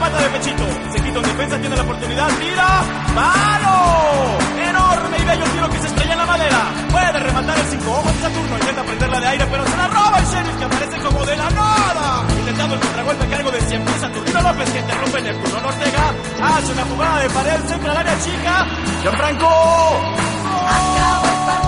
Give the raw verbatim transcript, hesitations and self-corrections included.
remata de pechito. Se quita un defensa, tiene la oportunidad, tira. ¡Palo! Enorme y bello tiro que se estrella en la madera. Puede rematar el cinco ojos de Saturno. Intenta prenderla de aire, pero se la roba el Sheriff, que aparece como de la nada. Intentando el contragolpe a cargo de cien pies Saturnino López, que interrumpe Neptuno Ortega. Hace una jugada de pared, centra al área chica. Gianfranco. Acabó el partido.